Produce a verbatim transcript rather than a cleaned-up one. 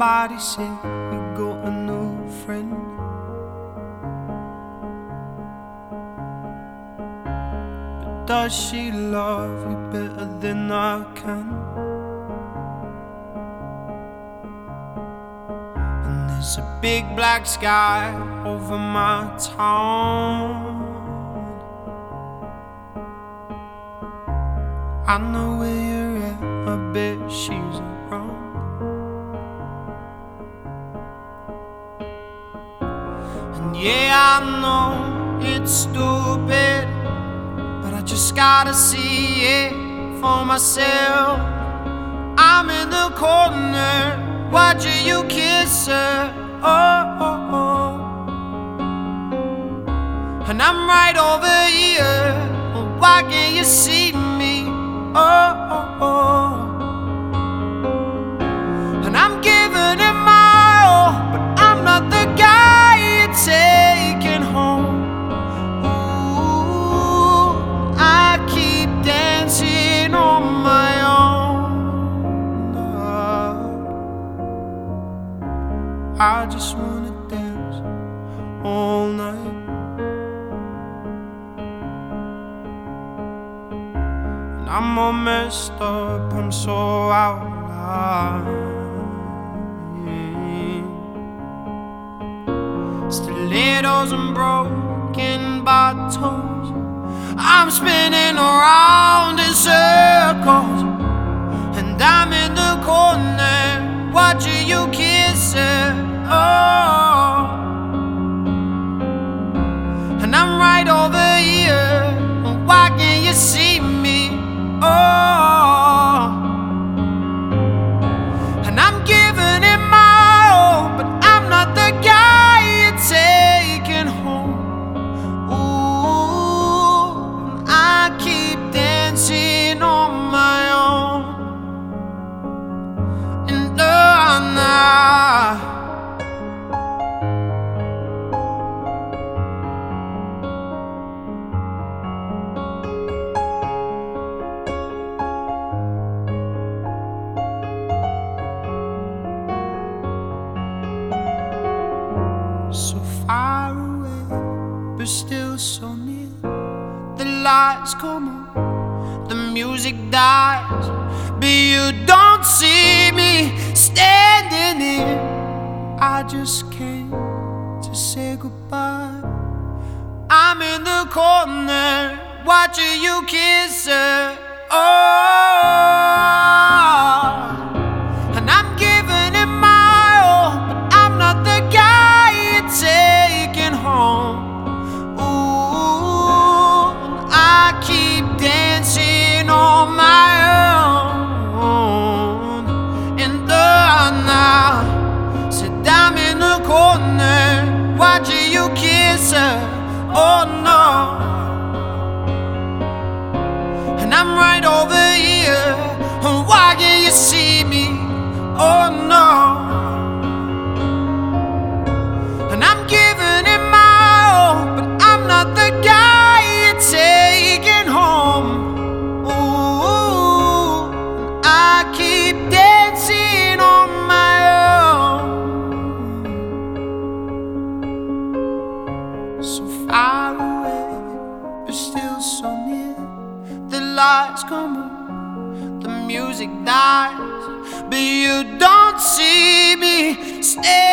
Somebody say you got a new friend, but does she love you better than I can? And there's a big black sky over my town. I know where you're at, I bet she's around. And yeah, I know it's stupid, but I just gotta see it for myself. I'm in the corner watching you kiss her, oh, oh, oh. And I'm right over here, why can't you see me? Oh, oh, oh. And I'm giving it my all, but I'm not the guy you're taking home. Ooh, I keep dancing on my own. I just wanna dance all night. I'm all messed up, I'm so out of line. Stilettos and broken bottles, I'm spinning around in circles. And I'm in the corner watching you kiss her, oh. And I'm right over here, why can't you see me? Oh, and I'm giving it my all, but I'm not the guy you're taking home. Ooh, I keep dancing on my own. And oh, nah. So far away, but still so near. The lights come on, the music dies, but you don't see me standing here. I just came to say goodbye. I'm in the corner watching you kiss her, oh. And I'm giving it my all, but I'm not the guy you're taking home. Ooh, I keep dancing on my own. And the night said I'm in the corner watching you kiss her, oh no. And I'm right over here, why can't you see me? Oh no. And I'm giving it my all, but I'm not the guy you're taking home. Ooh, I keep dancing on my own. So far away, but still so near. The lights come on, the music dies, but you don't see me stay.